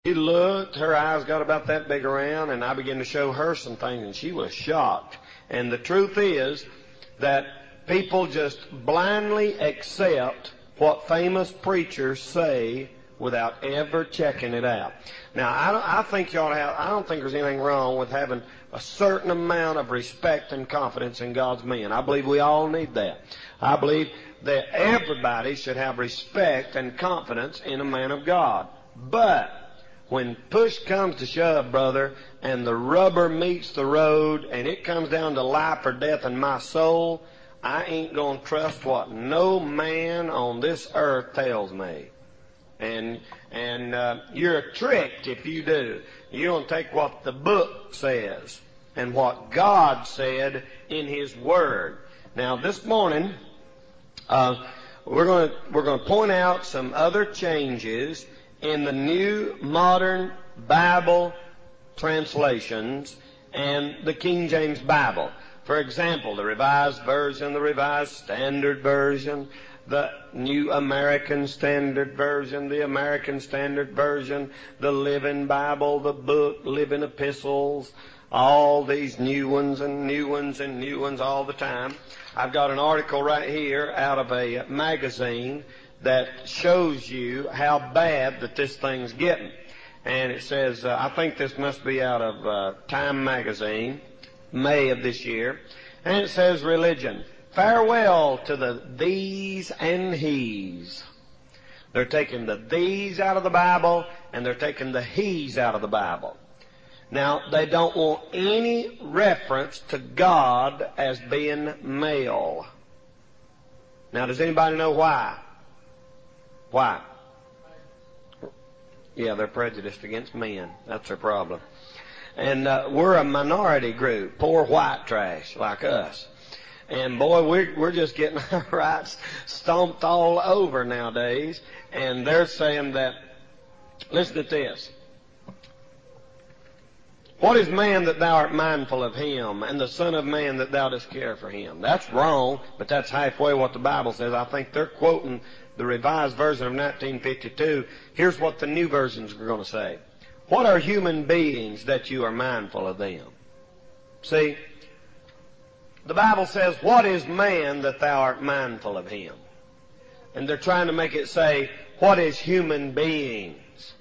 She looked, her eyes got about that big around, and I began to show her some things, and she was shocked. And the truth is that people just blindly accept what famous preachers say without ever checking it out. Now, I think you ought to have, I don't think there's anything wrong with having a certain amount of respect and confidence in God's men. I believe we all need that. I believe that everybody should have respect and confidence in a man of God. But when push comes to shove, brother, and the rubber meets the road, and it comes down to life or death in my soul, I ain't going to trust what no man on this earth tells me. And you're tricked if you do. You don't take what the book says and what God said in His Word. Now, this morning, we're going to point out some other changes in the New Modern Bible translations and the King James Bible. For example, the Revised Version, the Revised Standard Version, the New American Standard Version, the American Standard Version, the Living Bible, the book, Living Epistles, all these new ones and new ones and new ones all the time. I've got an article right here out of a magazine that shows you how bad that this thing's getting. And it says, I think this must be out of Time magazine, May of this year. And it says, religion. Farewell to the these and he's. They're taking the these out of the Bible, and they're taking the he's out of the Bible. Now, they don't want any reference to God as being male. Now, does anybody know why? Why? Yeah, they're prejudiced against men. That's their problem. And we're a minority group, poor white trash like us. And boy, we're just getting our rights stomped all over nowadays. And they're saying that, listen to this. What is man that thou art mindful of him, and the son of man that thou dost care for him? That's wrong, but that's halfway what the Bible says. I think they're quoting the Revised Version of 1952. Here's what the new versions are going to say. What are human beings that you are mindful of them? See, the Bible says, what is man that thou art mindful of him? And they're trying to make it say, what is human beings?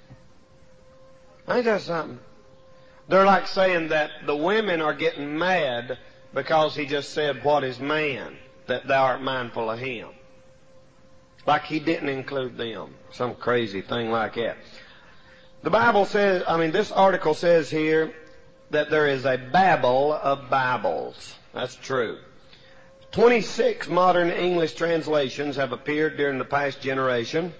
Ain't that something? They're like saying that the women are getting mad because he just said, what is man that thou art mindful of him? Like he didn't include them. Some crazy thing like that. The Bible says, this article says here that there is a babel of Bibles. That's true. 26 modern English translations have appeared during the past generation,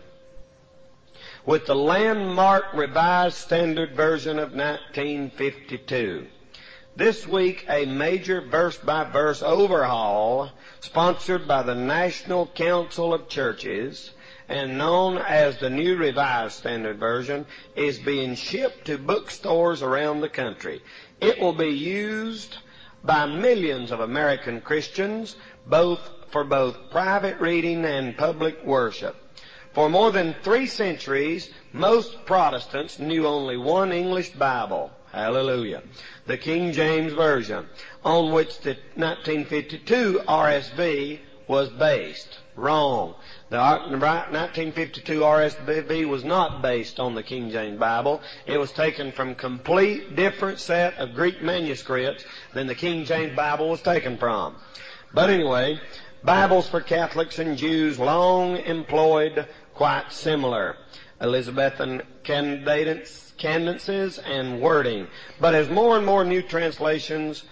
with the landmark Revised Standard Version of 1952. This week, a major verse-by-verse overhaul, sponsored by the National Council of Churches and known as the New Revised Standard Version, is being shipped to bookstores around the country. It will be used by millions of American Christians, for both private reading and public worship. For more than 3 centuries, most Protestants knew only one English Bible, hallelujah, the King James Version, on which the 1952 RSV was based. Wrong. The 1952 RSV was not based on the King James Bible. It was taken from complete different set of Greek manuscripts than the King James Bible was taken from. But anyway, Bibles for Catholics and Jews long employed quite similar Elizabethan cadences and wording. But as more and more new translations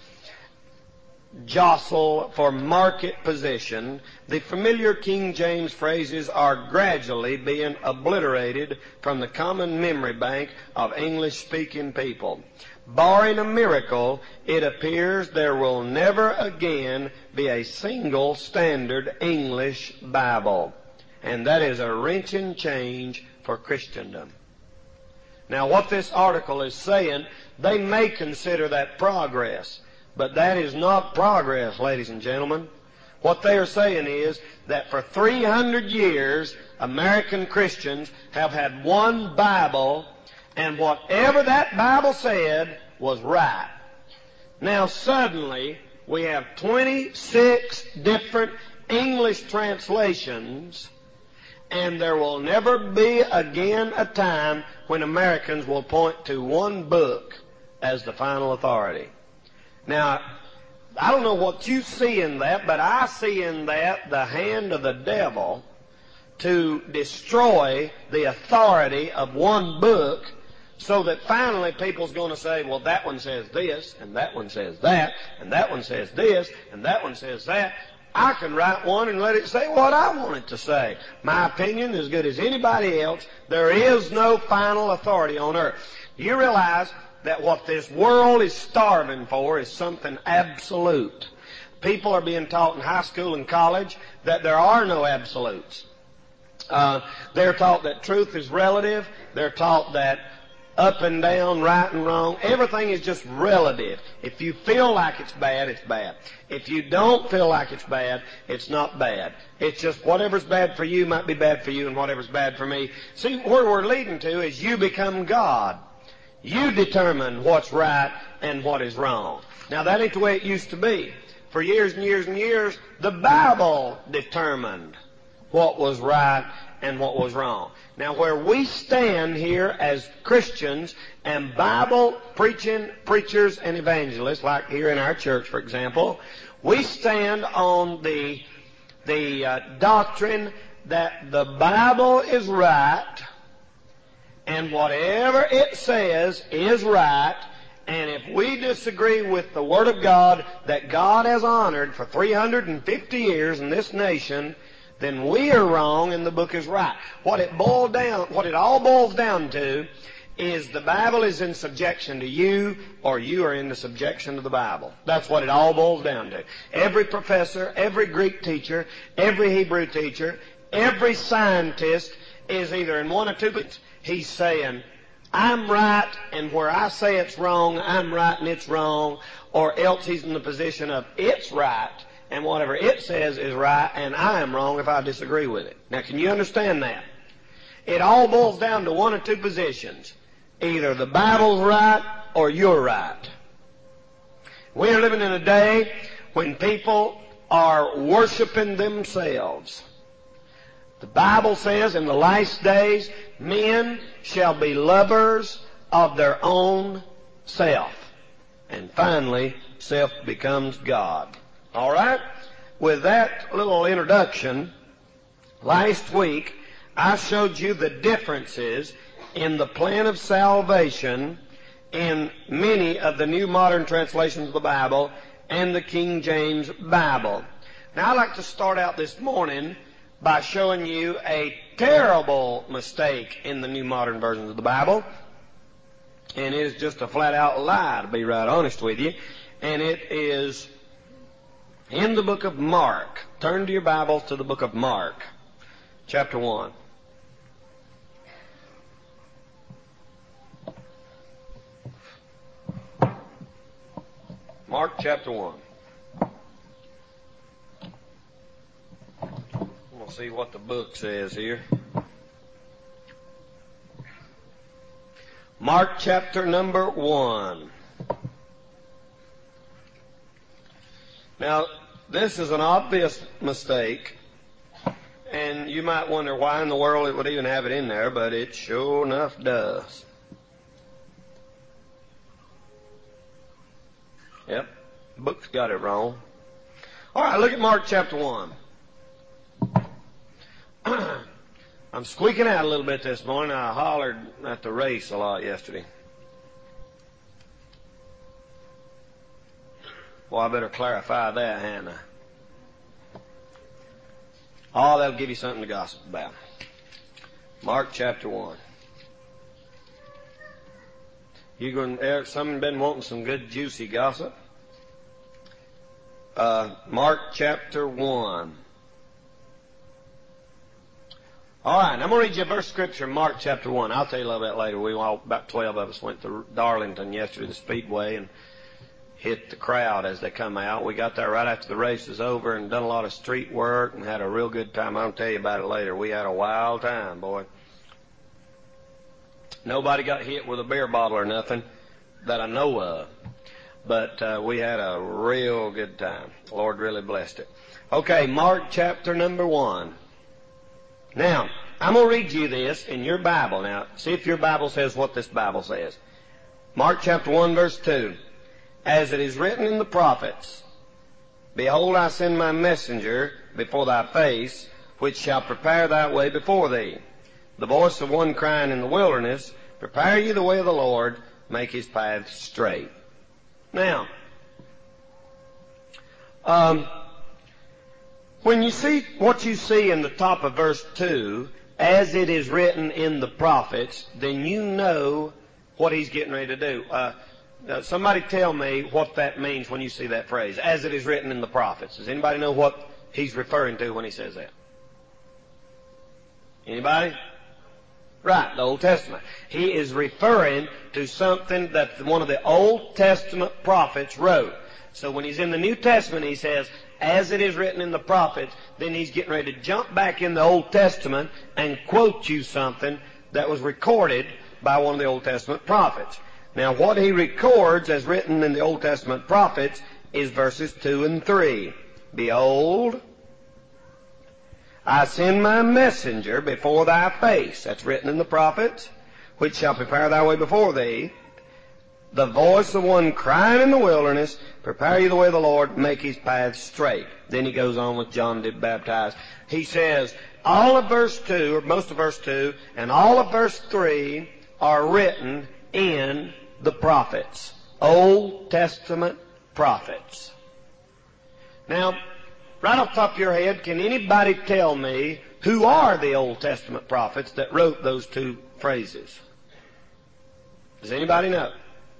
jostle for market position, the familiar King James phrases are gradually being obliterated from the common memory bank of English-speaking people. Barring a miracle, it appears there will never again be a single standard English Bible. And that is a wrenching change for Christendom. Now, what this article is saying, they may consider that progress, but that is not progress, ladies and gentlemen. What they are saying is that for 300 years, American Christians have had one Bible, And whatever that Bible said was right. Now suddenly we have 26 different English translations, and there will never be again a time when Americans will point to one book as the final authority. Now, I don't know what you see in that, but I see in that the hand of the devil to destroy the authority of one book, so that finally people's going to say, well, that one says this, and that one says that, and that one says this, and that one says that. I can write one and let it say what I want it to say. My opinion is as good as anybody else. There is no final authority on earth. You realize that what this world is starving for is something absolute. People are being taught in high school and college that there are no absolutes. They're taught that truth is relative. They're taught that up and down, right and wrong, everything is just relative. If you feel like it's bad, it's bad. If you don't feel like it's bad, it's not bad. It's just whatever's bad for you might be bad for you, and whatever's bad for me. See, where we're leading to is you become God. You determine what's right and what is wrong. Now, that ain't the way it used to be. For years and years and years, the Bible determined what was right and what was wrong. Now, where we stand here as Christians and Bible-preaching preachers and evangelists, like here in our church, for example, we stand on the doctrine that the Bible is right, and whatever it says is right, and if we disagree with the Word of God that God has honored for 350 years in this nation, then we are wrong and the book is right. What it all boils down to is the Bible is in subjection to you, or you are in the subjection to the Bible. That's what it all boils down to. Every professor, every Greek teacher, every Hebrew teacher, every scientist is either in one or two places. He's saying, I'm right, and where I say it's wrong, I'm right and it's wrong, or else he's in the position of it's right, and whatever it says is right, and I am wrong if I disagree with it. Now, can you understand that? It all boils down to one or two positions. Either the Bible's right or you're right. We're living in a day when people are worshiping themselves. The Bible says in the last days, men shall be lovers of their own self. And finally, self becomes God. All right? With that little introduction, last week I showed you the differences in the plan of salvation in many of the New Modern Translations of the Bible and the King James Bible. Now I'd like to start out this morning by showing you a terrible mistake in the New Modern versions of the Bible. And it is just a flat-out lie, to be right honest with you. And it is in the book of Mark. Turn to your Bibles to the book of Mark, chapter 1. Mark chapter 1. We'll see what the book says here. Mark chapter number 1. Now, this is an obvious mistake, and you might wonder why in the world it would even have it in there, but it sure enough does. Yep, the book's got it wrong. All right, look at Mark chapter 1. I'm squeaking out a little bit this morning. I hollered at the race a lot yesterday. Well, I better clarify that, Hannah. Oh, that'll give you something to gossip about. Mark chapter 1. Some been wanting some good juicy gossip. Mark chapter 1. All right, I'm going to read you a verse of scripture, Mark chapter 1. I'll tell you a little bit later. About 12 of us went to Darlington yesterday, the Speedway, and hit the crowd as they come out. We got there right after the race was over and done a lot of street work and had a real good time. I'll tell you about it later. We had a wild time, boy. Nobody got hit with a beer bottle or nothing that I know of. But we had a real good time. The Lord really blessed it. Okay, Mark chapter number 1. Now, I'm going to read you this in your Bible. Now, see if your Bible says what this Bible says. Mark chapter 1, verse 2. As it is written in the prophets, Behold, I send my messenger before thy face, which shall prepare thy way before thee. The voice of one crying in the wilderness, Prepare ye the way of the Lord, make his paths straight. Now, when you see what you see in the top of verse 2, as it is written in the prophets, then you know what he's getting ready to do. Somebody tell me what that means when you see that phrase, as it is written in the prophets. Does anybody know what he's referring to when he says that? Anybody? Right, the Old Testament. He is referring to something that one of the Old Testament prophets wrote. So when he's in the New Testament, he says, as it is written in the prophets, then he's getting ready to jump back in the Old Testament and quote you something that was recorded by one of the Old Testament prophets. Now, what he records as written in the Old Testament prophets is verses 2 and 3. Behold, I send my messenger before thy face. That's written in the prophets, which shall prepare thy way before thee. The voice of one crying in the wilderness, Prepare ye the way of the Lord, make his paths straight. Then he goes on with John did baptize. He says, all of verse 2, or most of verse 2, and all of verse 3 are written in the prophets. Old Testament prophets. Now, right off the top of your head, can anybody tell me who are the Old Testament prophets that wrote those two phrases? Does anybody know?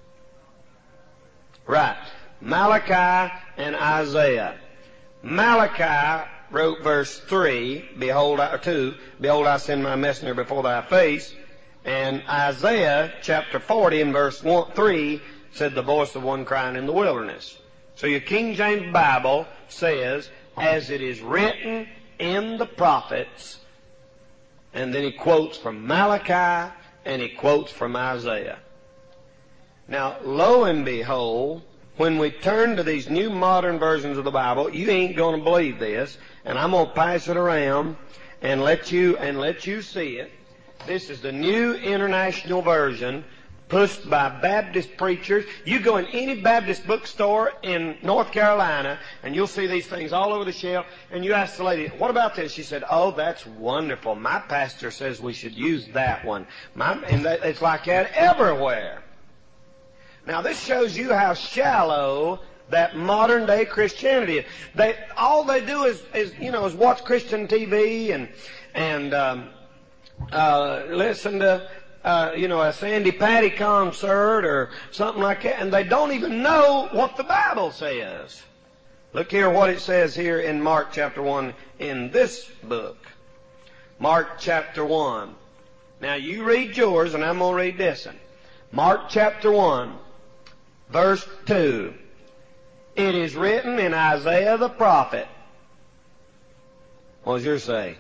Right. Malachi and Isaiah. Malachi wrote verse 3, Behold, 2, Behold, I send my messenger before thy face. And Isaiah chapter 40 and verse 3 said, The voice of one crying in the wilderness. So your King James Bible says, as it is written in the prophets, and then he quotes from Malachi and he quotes from Isaiah. Now, lo and behold, when we turn to these new modern versions of the Bible, you ain't going to believe this, and I'm going to pass it around and let you see it. This is the New International Version, pushed by Baptist preachers. You go in any Baptist bookstore in North Carolina, and you'll see these things all over the shelf, and you ask the lady, what about this? She said, oh, that's wonderful. My pastor says we should use that one. It's like that everywhere. Now, this shows you how shallow that modern day Christianity is. All they do is watch Christian TV and listen to a Sandy Patty concert or something like that, and they don't even know what the Bible says. Look here what it says here in Mark chapter 1 in this book. Mark chapter 1. Now you read yours and I'm going to read this one. Mark chapter 1, verse 2. It is written in Isaiah the prophet. What does yours say?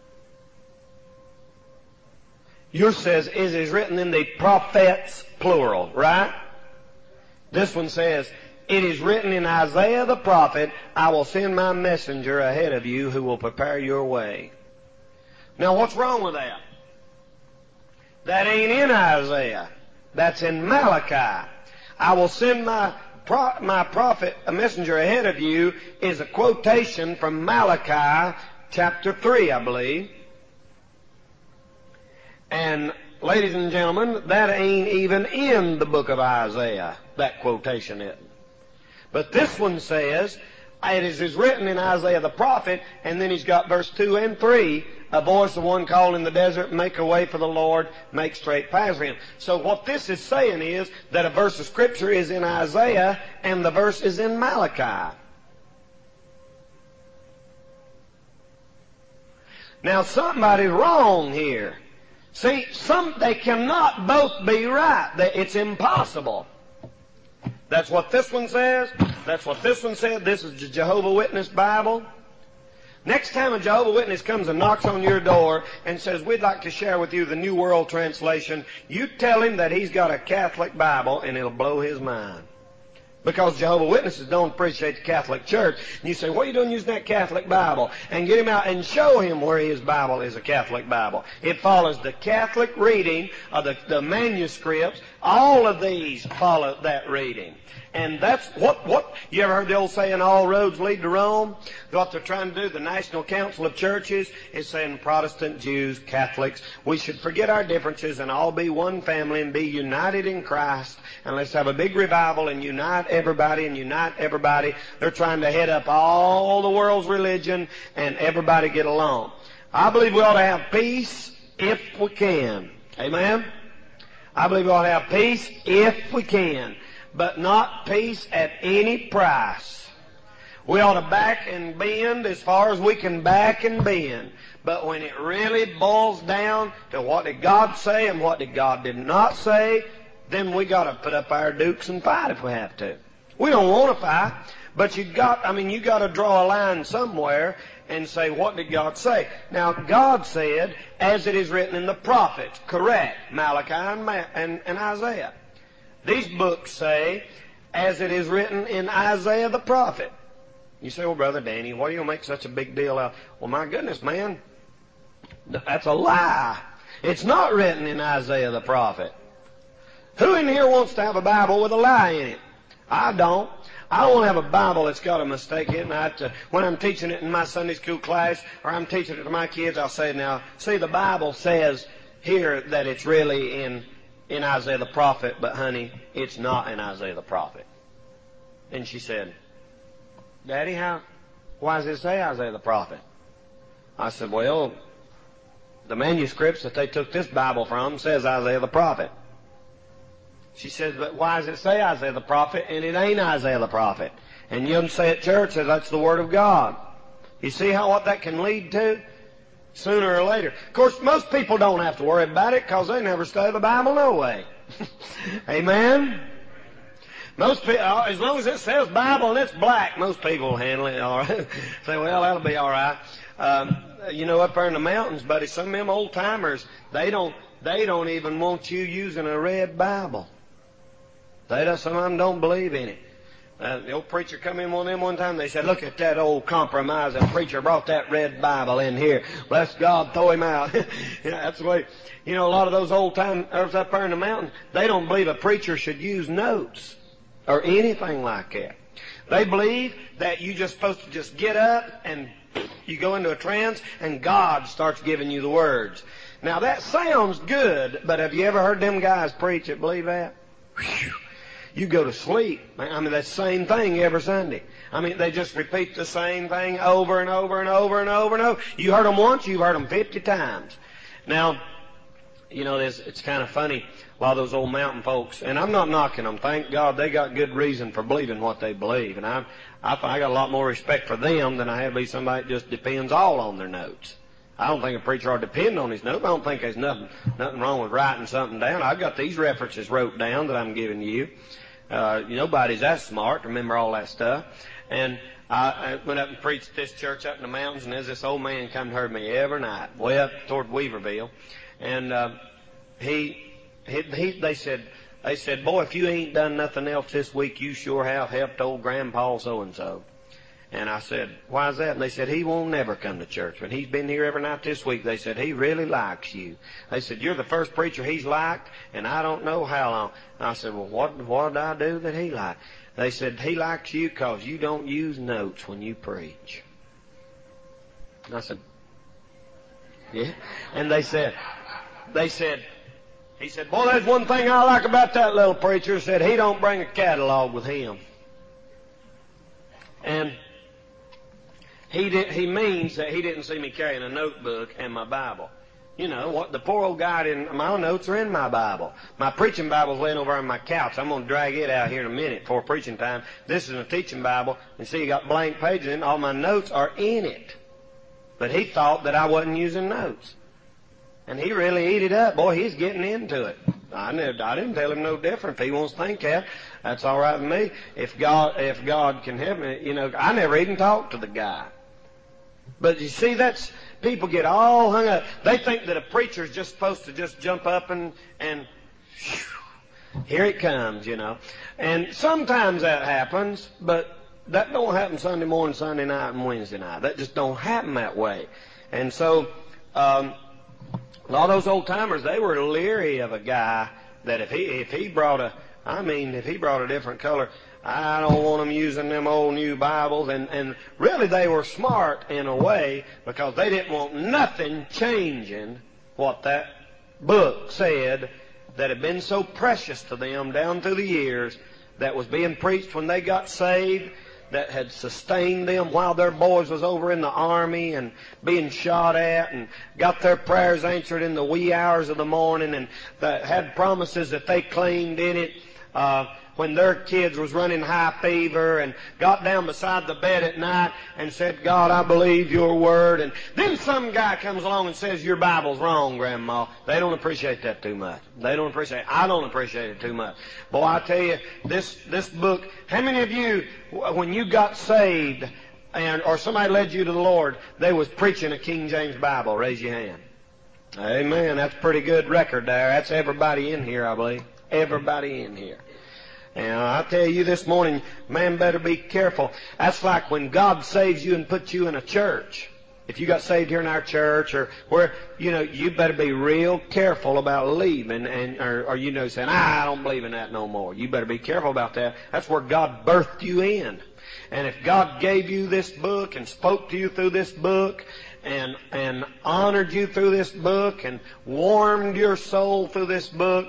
Yours says, it is written in the prophets, plural, right? This one says, it is written in Isaiah the prophet, I will send my messenger ahead of you who will prepare your way. Now, what's wrong with that? That ain't in Isaiah. That's in Malachi. I will send my prophet, a messenger ahead of you, is a quotation from Malachi chapter 3, I believe. And, ladies and gentlemen, that ain't even in the book of Isaiah, that quotation isn't. But this one says, it is written in Isaiah the prophet, and then he's got verse 2 and 3, a voice of one calling in the desert, make a way for the Lord, make straight paths for him. So what this is saying is that a verse of Scripture is in Isaiah, and the verse is in Malachi. Now somebody's wrong here. See, they cannot both be right. It's impossible. That's what this one says. That's what this one said. This is the Jehovah's Witness Bible. Next time a Jehovah's Witness comes and knocks on your door and says, we'd like to share with you the New World Translation, you tell him that he's got a Catholic Bible and it'll blow his mind. Because Jehovah's Witnesses don't appreciate the Catholic Church. And you say, what are you doing using that Catholic Bible? And get him out and show him where his Bible is a Catholic Bible. It follows the Catholic reading of the manuscripts. All of these follow that reading. And that's what you ever heard the old saying, all roads lead to Rome? What they're trying to do, the National Council of Churches, is saying Protestant, Jews, Catholics, we should forget our differences and all be one family and be united in Christ. And let's have a big revival and unite everybody and unite everybody. They're trying to head up all the world's religion and everybody get along. I believe we ought to have peace if we can. Amen? I believe we ought to have peace if we can. But not peace at any price. We ought to back and bend as far as we can back and bend. But when it really boils down to what did God say and what did God did not say, then we got to put up our dukes and fight if we have to. We don't want to fight, but you got to draw a line somewhere and say, what did God say? Now, God said, as it is written in the prophets, correct, Malachi and Isaiah. These books say, as it is written in Isaiah the prophet. You say, well, Brother Danny, why do you make such a big deal out? Well, my goodness, man, that's a lie. It's not written in Isaiah the prophet. Who in here wants to have a Bible with a lie in it? I don't. I want to have a Bible that's got a mistake in it. When I'm teaching it in my Sunday school class or I'm teaching it to my kids, I'll say, now, see, the Bible says here that it's really in Isaiah the prophet, but honey, it's not in Isaiah the prophet. And she said, Daddy, why does it say Isaiah the prophet? I said, well, the manuscripts that they took this Bible from says Isaiah the prophet. She said, but why does it say Isaiah the prophet and it ain't Isaiah the prophet? And you say at church that that's the Word of God. You see what that can lead to? Sooner or later. Of course, most people don't have to worry about it because they never study the Bible no way. Amen? Most people, as long as it says Bible and it's black, most people will handle it all right. Say, well, that'll be all right. Up there in the mountains, buddy, some of them old timers, they don't even want you using a red Bible. Some of them don't believe in it. The old preacher come in one of them one time, they said, look at that old compromising preacher brought that red Bible in here. Bless God, throw him out. That's the way, a lot of those old timers up there in the mountains, they don't believe a preacher should use notes or anything like that. They believe that you're just supposed to just get up and you go into a trance and God starts giving you the words. Now that sounds good, but have you ever heard them guys preach that believe that? Whew. You go to sleep. That same thing every Sunday. They just repeat the same thing over and over and over and over and over. You heard them once, you've heard them 50 times. Now, it's kind of funny. A lot of those old mountain folks, and I'm not knocking them. Thank God they got good reason for believing what they believe. And I got a lot more respect for them than I have for somebody that just depends all on their notes. I don't think a preacher ought to depend on his notes. I don't think there's nothing wrong with writing something down. I've got these references wrote down that I'm giving you. Nobody's that smart to remember all that stuff. And I went up and preached at this church up in the mountains, and there's this old man come to hear me every night, way up toward Weaverville. And they said, boy, if you ain't done nothing else this week, you sure have helped old Grandpa so-and-so. And I said, why is that? And they said, he won't never come to church. But he's been here every night this week. They said, he really likes you. They said, you're the first preacher he's liked, and I don't know how long. And I said, well, what did I do that he liked? They said, he likes you because you don't use notes when you preach. And I said, yeah. And he said, boy, there's one thing I like about that little preacher. Said he don't bring a catalog with him. And he means that he didn't see me carrying a notebook and my Bible. What the poor old guy didn't, my notes are in my Bible. My preaching Bible's laying over on my couch. I'm going to drag it out here in a minute before preaching time. This is a teaching Bible. And see, you got blank pages in it. All my notes are in it. But he thought that I wasn't using notes. And he really ate it up. Boy, he's getting into it. I didn't tell him no different. If he wants to think that, that's all right with me. If God can help me, I never even talked to the guy. But you see, people get all hung up. They think that a preacher's just supposed to just jump up and whew, here it comes, you know. And sometimes that happens, but that don't happen Sunday morning, Sunday night, and Wednesday night. That just don't happen that way. And so, a lot of those old timers, they were leery of a guy that if he brought a different color, I don't want them using them old new Bibles. And really they were smart in a way, because they didn't want nothing changing what that book said that had been so precious to them down through the years, that was being preached when they got saved, that had sustained them while their boys was over in the army and being shot at, and got their prayers answered in the wee hours of the morning, and that had promises that they claimed in it when their kids was running high fever, and got down beside the bed at night and said, God, I believe your word. And then some guy comes along and says, your Bible's wrong, Grandma. They don't appreciate that too much. They don't appreciate it. I don't appreciate it too much. Boy, I tell you, this book, how many of you, when you got saved, or somebody led you to the Lord, they was preaching a King James Bible? Raise your hand. Amen. That's a pretty good record there. That's everybody in here, I believe. Everybody in here. And I tell you this morning, man, better be careful. That's like when God saves you and puts you in a church. If you got saved here in our church, or where, you better be real careful about leaving, or saying, I don't believe in that no more. You better be careful about that. That's where God birthed you in. And if God gave you this book and spoke to you through this book, and honored you through this book, and warmed your soul through this book,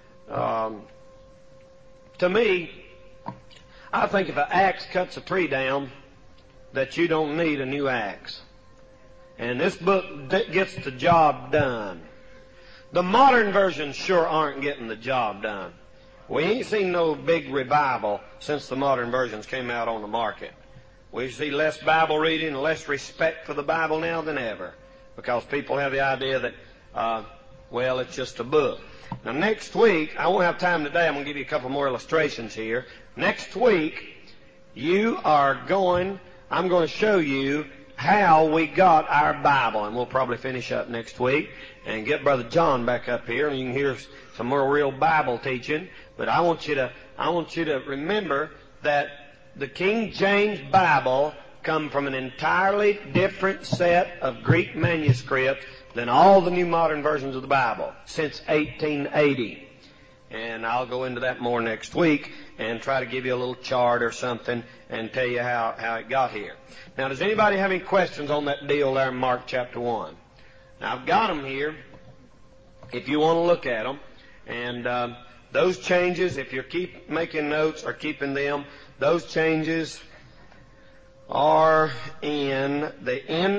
to me, I think if an axe cuts a tree down, that you don't need a new axe. And this book gets the job done. The modern versions sure aren't getting the job done. We ain't seen no big revival since the modern versions came out on the market. We see less Bible reading and less respect for the Bible now than ever, because people have the idea that, it's just a book. Now, next week, I won't have time today. I'm going to give you a couple more illustrations here. Next week, I'm going to show you how we got our Bible. And we'll probably finish up next week and get Brother John back up here, and you can hear some more real Bible teaching. But I want you to remember that the King James Bible come from an entirely different set of Greek manuscripts than all the new modern versions of the Bible since 1880. And I'll go into that more next week and try to give you a little chart or something and tell you how it got here. Now, does anybody have any questions on that deal there in Mark chapter 1? Now, I've got them here if you want to look at them. And those changes, if you keep making notes or keeping them, those changes are in the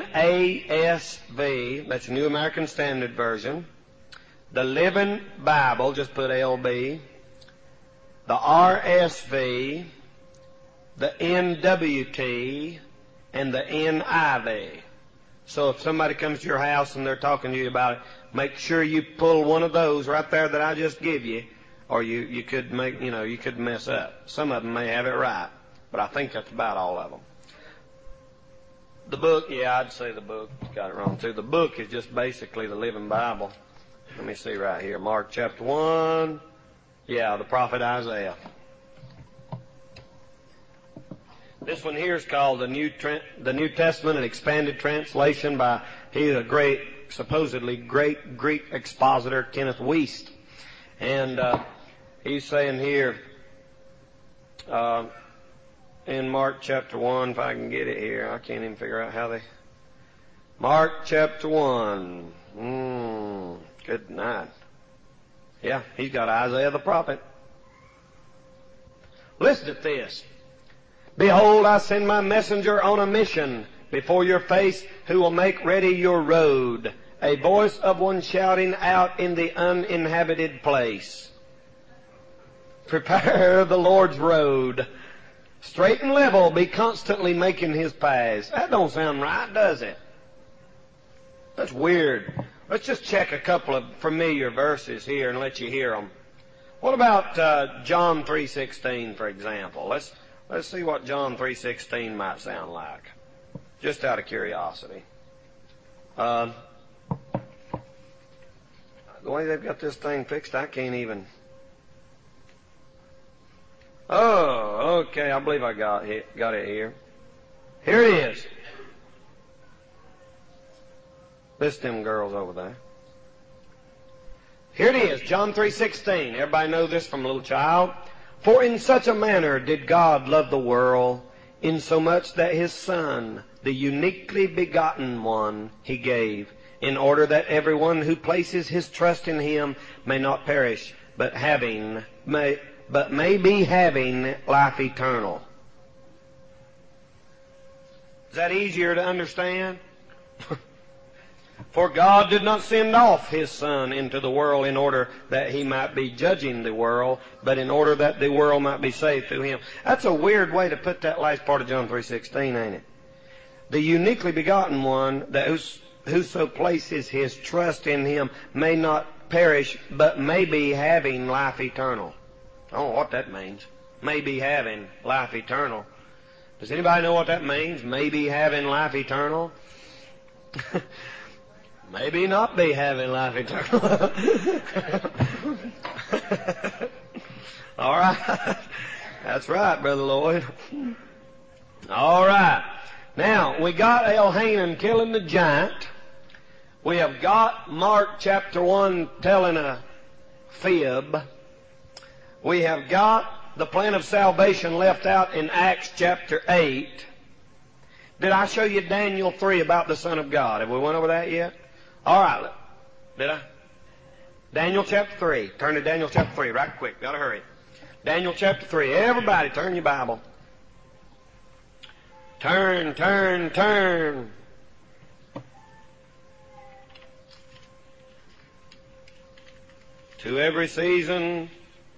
NASV, that's New American Standard Version, the Living Bible, just put LB, the RSV, the NWT, and the NIV. So if somebody comes to your house and they're talking to you about it, make sure you pull one of those right there that I just give you, or you could you could mess up. Some of them may have it right, but I think that's about all of them. The book, I'd say the book got it wrong too. The book is just basically the Living Bible. Let me see right here. Mark chapter 1. The prophet Isaiah. This one here is called the New Testament, an expanded translation by a supposedly great Greek expositor, Kenneth Wuest. And he's saying here, in Mark chapter 1, if I can get it here. I can't even figure out how they... Mark chapter 1. Good night. Yeah, he's got Isaiah the prophet. Listen to this. Behold, I send my messenger on a mission before your face, who will make ready your road. A voice of one shouting out in the uninhabited place. Prepare the Lord's road. Straight and level, be constantly making His paths. That don't sound right, does it? That's weird. Let's just check a couple of familiar verses here and let you hear them. What about John 3:16, for example? Let's see what John 3:16 might sound like. Just out of curiosity. The way they've got this thing fixed, I can't even. Oh, okay. I believe I got it here. Here it is. Listen to them girls over there. Here it is, John 3:16. Everybody know this from a little child. For in such a manner did God love the world, insomuch that His Son, the uniquely begotten one, He gave, in order that everyone who places his trust in Him may not perish, but may be having life eternal. Is that easier to understand? For God did not send off His Son into the world in order that He might be judging the world, but in order that the world might be saved through Him. That's a weird way to put that last part of John 3:16, ain't it? The uniquely begotten one, that whoso places his trust in Him may not perish, but may be having life eternal. I don't know what that means. May be having life eternal. Does anybody know what that means? May be having life eternal? Maybe not be having life eternal. All right. That's right, Brother Lloyd. All right. Now, we got Elhanan killing the giant. We have got Mark chapter 1 telling a fib. We have got the plan of salvation left out in Acts chapter 8. Did I show you Daniel 3 about the Son of God? Have we went over that yet? All right. Did I? Daniel chapter 3. Turn to Daniel chapter 3 right quick. Got to hurry. Daniel chapter 3. Everybody turn your Bible. Turn. To every season.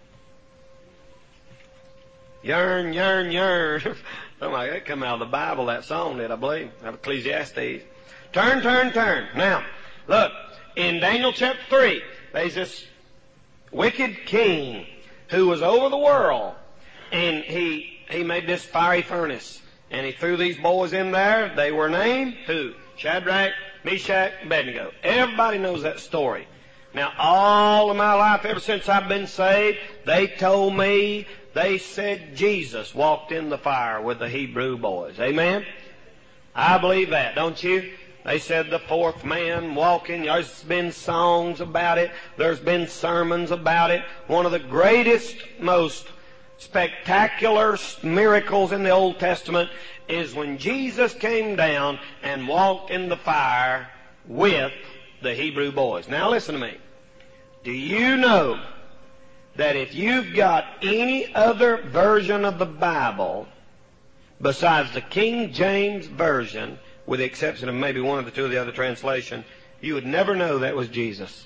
Yearn. Something like that come out of the Bible, that song did, I believe. Out of Ecclesiastes. Turn. Now, look, in Daniel chapter 3, there's this wicked king who was over the world, and he made this fiery furnace, and he threw these boys in there. They were named who? Shadrach, Meshach, Abednego. Everybody knows that story. Now, all of my life, ever since I've been saved, they told me, they said Jesus walked in the fire with the Hebrew boys. Amen? I believe that, don't you? They said the fourth man walking. There's been songs about it. There's been sermons about it. One of the greatest, most spectacular miracles in the Old Testament is when Jesus came down and walked in the fire with the Hebrew boys. Now listen to me. Do you know that if you've got any other version of the Bible besides the King James Version, with the exception of maybe one or two of the other translations, you would never know that was Jesus?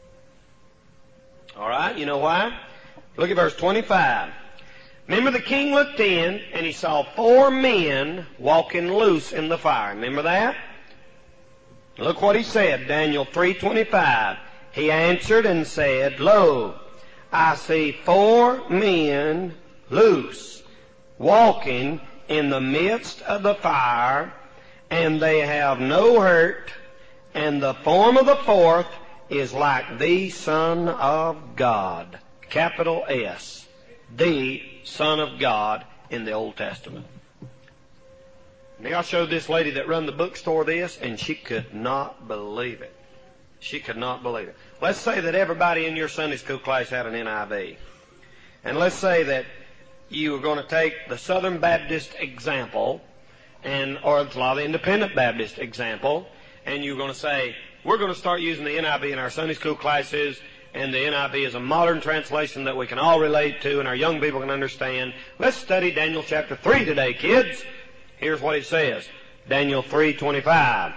All right, you know why? Look at verse 25. Remember, the king looked in, and he saw 4 men walking loose in the fire. Remember that? Look what he said, Daniel 3:25. He answered and said, Lo, I see 4 men loose, walking in the midst of the fire, and they have no hurt, and the form of the 4th is like the Son of God. Capital S. The Son of God in the Old Testament. Now, I showed this lady that run the bookstore this, and she could not believe it. She could not believe it. Let's say that everybody in your Sunday school class had an NIV. And let's say that you were going to take the Southern Baptist example, or the Independent Baptist example, and you're going to say, we're going to start using the NIV in our Sunday school classes, and the NIV is a modern translation that we can all relate to and our young people can understand. Let's study Daniel chapter 3 today, kids. Here's what it says. Daniel 3:25.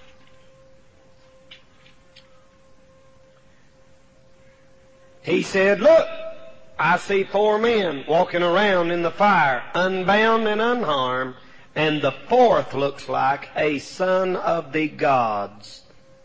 He said, Look, I see 4 men walking around in the fire, unbound and unharmed, and the 4th looks like a son of the gods.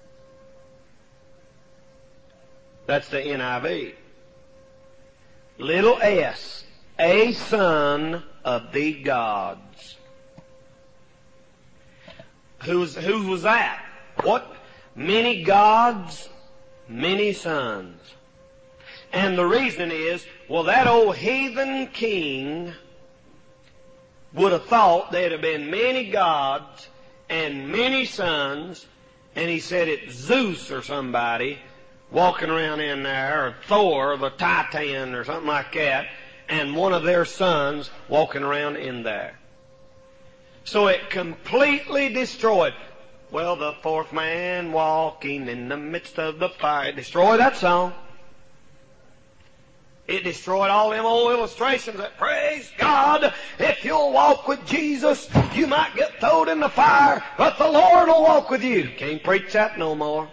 That's the NIV. Little s, a son of the gods. Who was that? What? Many gods, many sons. And the reason is, well, that old heathen king would have thought there'd have been many gods and many sons, and he said it's Zeus or somebody walking around in there, or Thor, the Titan, or something like that, and one of their sons walking around in there. So it completely destroyed. Well, the fourth man walking in the midst of the fire. It destroyed that song. It destroyed all them old illustrations that, praise God, if you'll walk with Jesus, you might get thrown in the fire, but the Lord will walk with you. Can't preach that no more.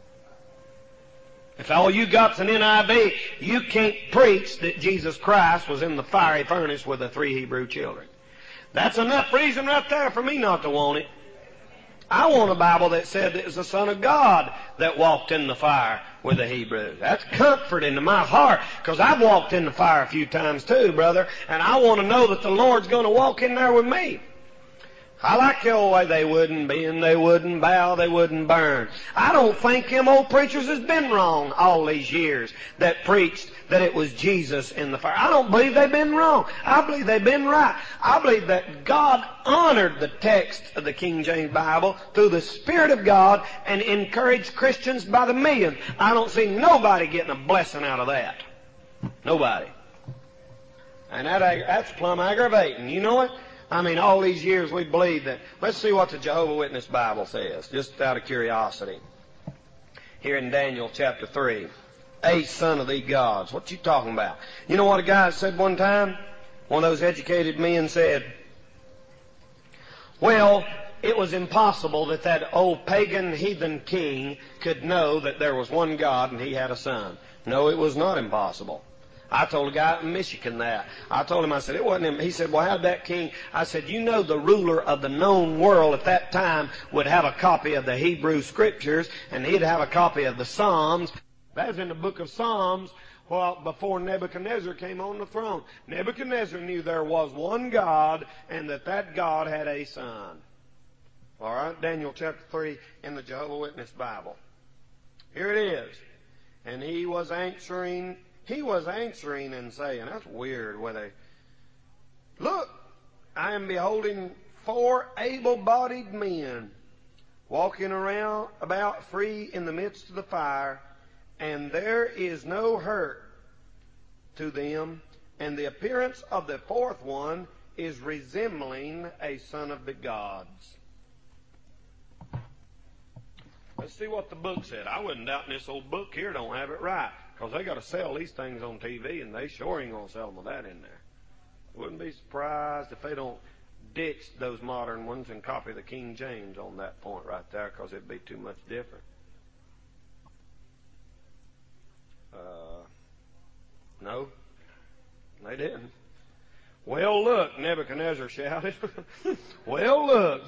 If all you got's an NIV, you can't preach that Jesus Christ was in the fiery furnace with the 3 Hebrew children. That's enough reason right there for me not to want it. I want a Bible that said it was the Son of God that walked in the fire with the Hebrews. That's comforting to my heart, because I've walked in the fire a few times too, brother, and I want to know that the Lord's going to walk in there with me. I like the old way they wouldn't bend, they wouldn't bow, they wouldn't burn. I don't think them old preachers has been wrong all these years that preached that it was Jesus in the fire. I don't believe they've been wrong. I believe they've been right. I believe that God honored the text of the King James Bible through the Spirit of God and encouraged Christians by the million. I don't see nobody getting a blessing out of that. Nobody. And that's plumb aggravating. You know it? I mean, all these years we believe that. Let's see what the Jehovah's Witness Bible says, just out of curiosity. Here in Daniel chapter 3. A son of these gods. What you talking about? You know what a guy said one time? One of those educated men said, well, it was impossible that that old pagan heathen king could know that there was one God and he had a son. No, it was not impossible. I told a guy in Michigan that. I told him, I said, it wasn't him. He said, well, how'd that king? I said, you know the ruler of the known world at that time would have a copy of the Hebrew Scriptures, and he'd have a copy of the Psalms. That was in the book of Psalms, well, before Nebuchadnezzar came on the throne. Nebuchadnezzar knew there was one God, and that God had a son. All right, Daniel chapter 3 in the Jehovah's Witness Bible. Here it is. And he was answering and saying, that's weird, look, I am beholding 4 able-bodied men walking around about free in the midst of the fire, and there is no hurt to them, and the appearance of the 4th one is resembling a son of the gods. Let's see what the book said. I wouldn't doubt this old book here don't have it right, because they got to sell these things on TV, and they sure ain't going to sell them with that in there. Wouldn't be surprised if they don't ditch those modern ones and copy the King James on that point right there, because it'd be too much different. No, they didn't. Well, look, Nebuchadnezzar shouted. Well, look.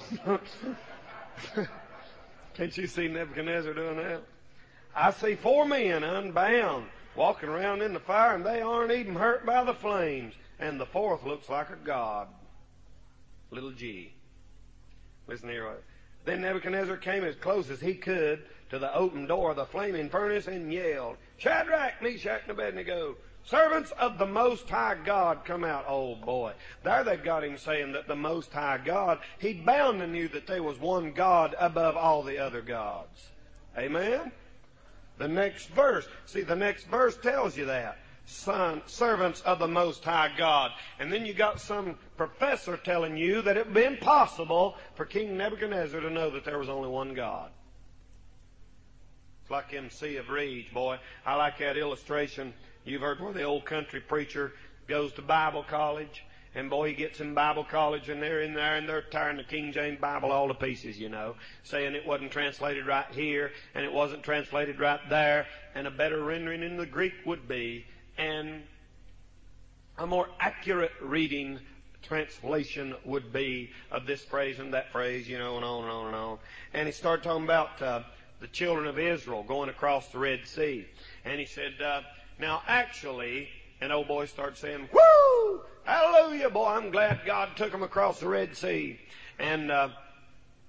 Can't you see Nebuchadnezzar doing that? I see 4 men unbound walking around in the fire, and they aren't even hurt by the flames. And the 4th looks like a god. Little g. Listen here. Then Nebuchadnezzar came as close as he could to the open door of the flaming furnace and yelled, Shadrach, Meshach, and Abednego, servants of the Most High God, come out. Oh, boy. There they've got him saying that the Most High God, he bound and knew that there was one God above all the other gods. Amen? The next verse. See, the next verse tells you that. Servants of the Most High God. And then you got some professor telling you that it would be impossible for King Nebuchadnezzar to know that there was only one God. It's like them Sea of Reeds, boy. I like that illustration. You've heard where the old country preacher goes to Bible college, and boy, he gets in Bible college, and they're in there, and they're tearing the King James Bible all to pieces, you know, saying it wasn't translated right here, and it wasn't translated right there, and a better rendering in the Greek would be, and a more accurate reading translation would be of this phrase and that phrase, you know, and on and on and on. And he started talking about the children of Israel going across the Red Sea. And he said, now actually, and old boy started saying, whoo, hallelujah, boy, I'm glad God took them across the Red Sea. And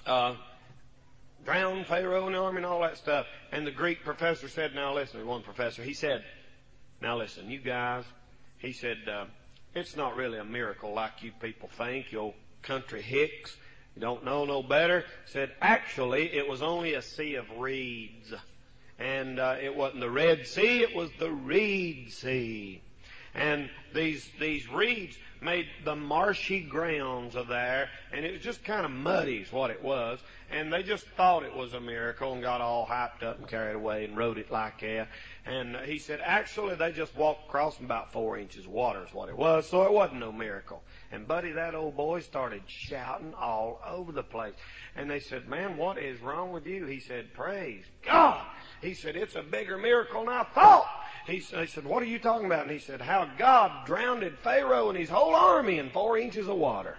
drowned Pharaoh in the army and all that stuff. And the Greek professor said, now listen, one professor, he said, now listen, you guys, he said, it's not really a miracle like you people think, you old country hicks. You don't know no better. He said, actually, it was only a sea of reeds. And it wasn't the Red Sea, it was the Reed Sea. And these reeds made the marshy grounds of there, and it was just kind of muddy is what it was. And they just thought it was a miracle and got all hyped up and carried away and wrote it like that. And he said, actually, they just walked across about 4 inches of water is what it was, so it wasn't no miracle. And Buddy, that old boy, started shouting all over the place. And they said, man, what is wrong with you? He said, praise God. He said, it's a bigger miracle than I thought. They said, what are you talking about? And he said, how God drowned Pharaoh and his whole army in 4 inches of water.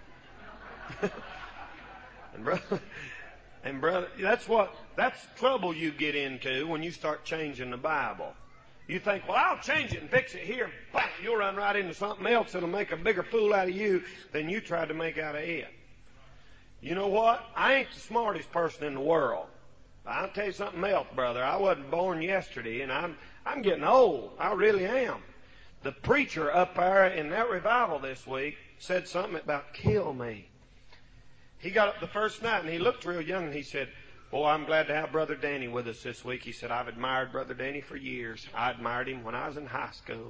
And brother, that's trouble you get into when you start changing the Bible. You think, well, I'll change it and fix it here. Bam, you'll run right into something else that'll make a bigger fool out of you than you tried to make out of it. You know what? I ain't the smartest person in the world. I'll tell you something else, brother. I wasn't born yesterday, and I'm getting old. I really am. The preacher up there in that revival this week said something about kill me. He got up the first night, and he looked real young, and he said, boy, I'm glad to have Brother Danny with us this week. He said, I've admired Brother Danny for years. I admired him when I was in high school.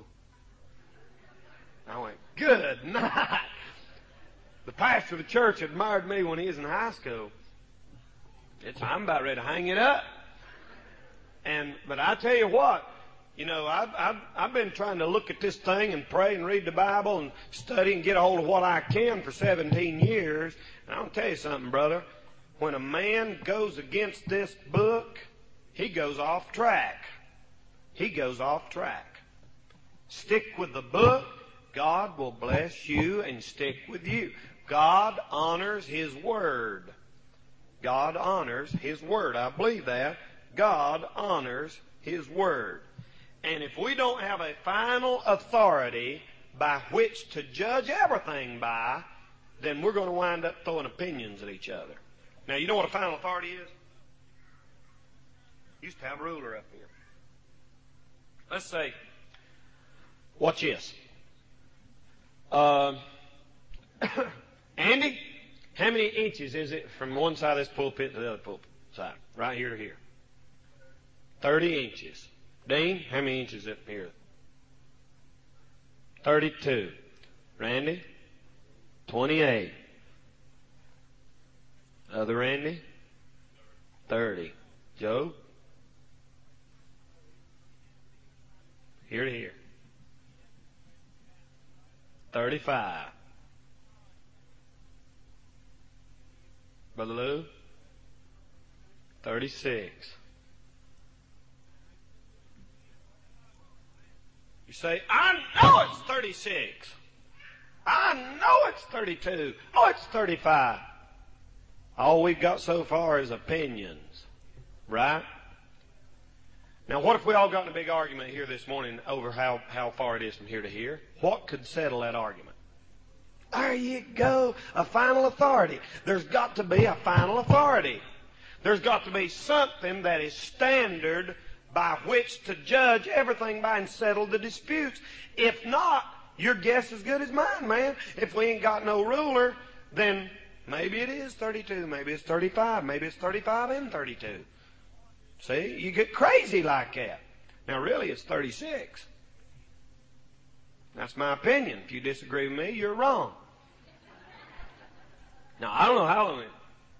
I went, good night. The pastor of the church admired me when he was in high school. I'm about ready to hang it up. But I tell you what, you know, I've been trying to look at this thing and pray and read the Bible and study and get a hold of what I can for 17 years. And I'll tell you something, brother. When a man goes against this book, he goes off track. He goes off track. Stick with the book. God will bless you and stick with you. God honors His Word. God honors His Word. I believe that. God honors His Word. And if we don't have a final authority by which to judge everything by, then we're going to wind up throwing opinions at each other. Now, you know what a final authority is? Used to have a ruler up here. Let's say, watch this. Andy, how many inches is it from one side of this pulpit to the other pulpit side? Right here to here. 30 inches. Dean, how many inches is it from here? 32. Randy? 28. Other Randy? 30. Joe? Here to here. 35. Brother Lou? 36. You say, I know it's 36. I know it's 32. Oh, it's 35. All we've got so far is opinions. Right? Now, what if we all got in a big argument here this morning over how far it is from here to here? What could settle that argument? There you go. A final authority. There's got to be a final authority. There's got to be something that is standard by which to judge everything by and settle the disputes. If not, your guess is as good as mine, man. If we ain't got no ruler, then maybe it is 32, maybe it's 35, maybe it's 35 and 32. See, you get crazy like that. Now, really, it's 36. That's my opinion. If you disagree with me, you're wrong. Now, I don't know how long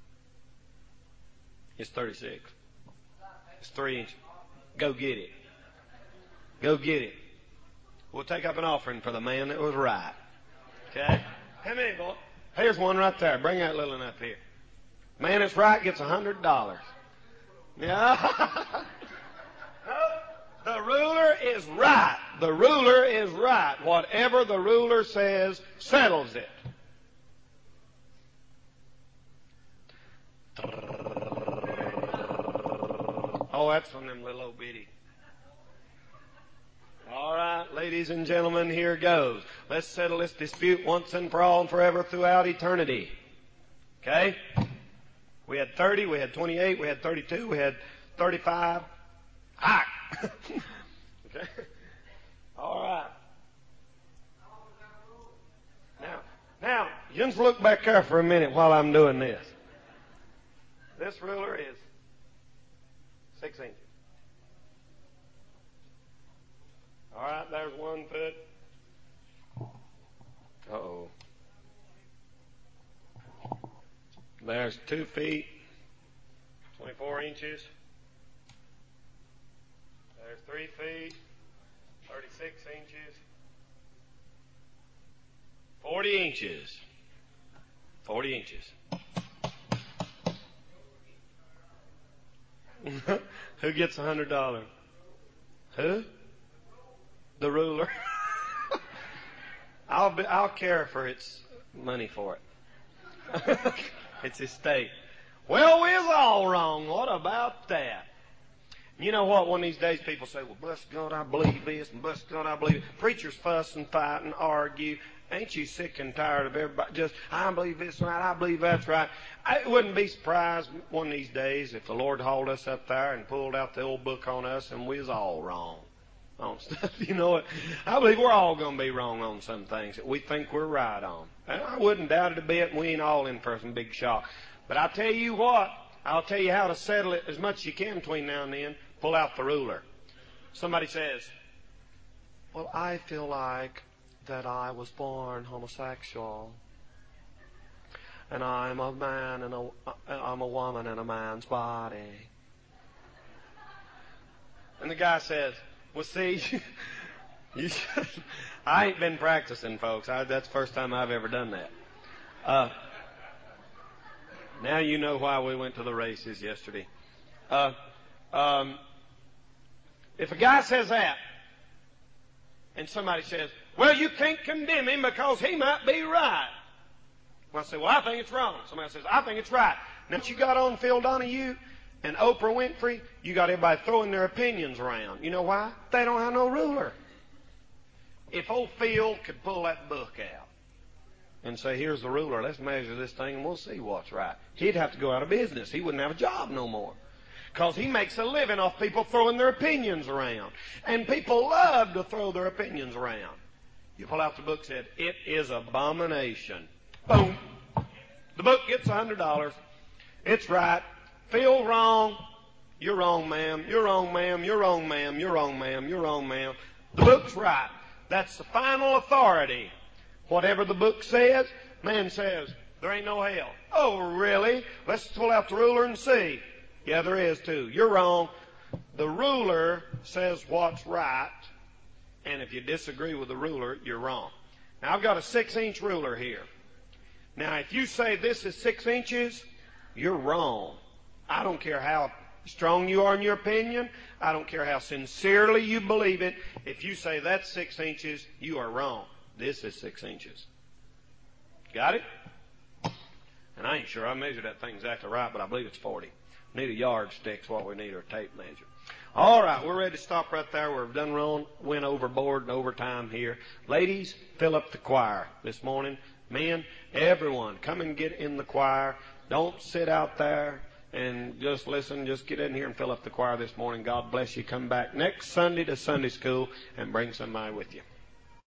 it's 36. It's 3 inches. Go get it. Go get it. We'll take up an offering for the man that was right. Okay? How many, boy? Here's one right there. Bring that little one up here. Man that's right gets $100. Yeah. The ruler is right. The ruler is right. Whatever the ruler says settles it. Oh, that's one of them little old bitty. All right, ladies and gentlemen, here goes. Let's settle this dispute once and for all and forever throughout eternity. Okay? We had 30, we had 28, we had 32, we had 35. Hot. Okay. All right. Now, you just look back there for a minute while I'm doing this. This ruler is 6 inches. All right, there's 1 foot. Uh-oh. There's 2 feet, 24 inches. There's 3 feet, 36 inches. 40 inches. 40 inches. Who gets $100? Who? The ruler. I'll care for its money for it. It's estate. Well, we're all wrong. What about that? You know what? One of these days people say, well, bless God, I believe this, and bless God, I believe it. Preachers fuss and fight and argue. Ain't you sick and tired of everybody just, I believe this right, I believe that's right. I wouldn't be surprised one of these days if the Lord hauled us up there and pulled out the old book on us and we was all wrong on stuff. You know what? I believe we're all going to be wrong on some things that we think we're right on. And I wouldn't doubt it a bit, and we ain't all in for some big shock. But I'll tell you what, I'll tell you how to settle it as much as you can between now and then. Pull out the ruler. Somebody says, well, I feel like that I was born homosexual, and I'm a man and I'm a woman in a man's body. And the guy says, well, see, you should. I ain't been practicing, folks. That's the first time I've ever done that. Now you know why we went to the races yesterday. If a guy says that, and somebody says, well, you can't condemn him because he might be right. Well, I say, well, I think it's wrong. Somebody says, I think it's right. Now, you got on Phil Donahue and Oprah Winfrey, you got everybody throwing their opinions around. You know why? They don't have no ruler. If old Phil could pull that book out and say, here's the ruler, let's measure this thing and we'll see what's right, he'd have to go out of business. He wouldn't have a job no more. Because he makes a living off people throwing their opinions around. And people love to throw their opinions around. You pull out the book, said, it is abomination. Boom. The book gets $100. It's right. Phil wrong. You're wrong, ma'am. You're wrong, ma'am. You're wrong, ma'am. You're wrong, ma'am. You're wrong, ma'am. The book's right. That's the final authority. Whatever the book says, man says, there ain't no hell. Oh, really? Let's pull out the ruler and see. Yeah, there is too. You're wrong. The ruler says what's right, and if you disagree with the ruler, you're wrong. Now, I've got a 6-inch ruler here. Now, if you say this is 6 inches, you're wrong. I don't care how strong you are in your opinion. I don't care how sincerely you believe it. If you say that's 6 inches, you are wrong. This is 6 inches. Got it? And I ain't sure I measured that thing exactly right, but I believe it's 40. Need a yardstick's what we need, or a tape measure. All right, we're ready to stop right there. We've done went overboard and overtime here. Ladies, fill up the choir this morning. Men, everyone, come and get in the choir. Don't sit out there and just listen. Just get in here and fill up the choir this morning. God bless you. Come back next Sunday to Sunday school and bring somebody with you.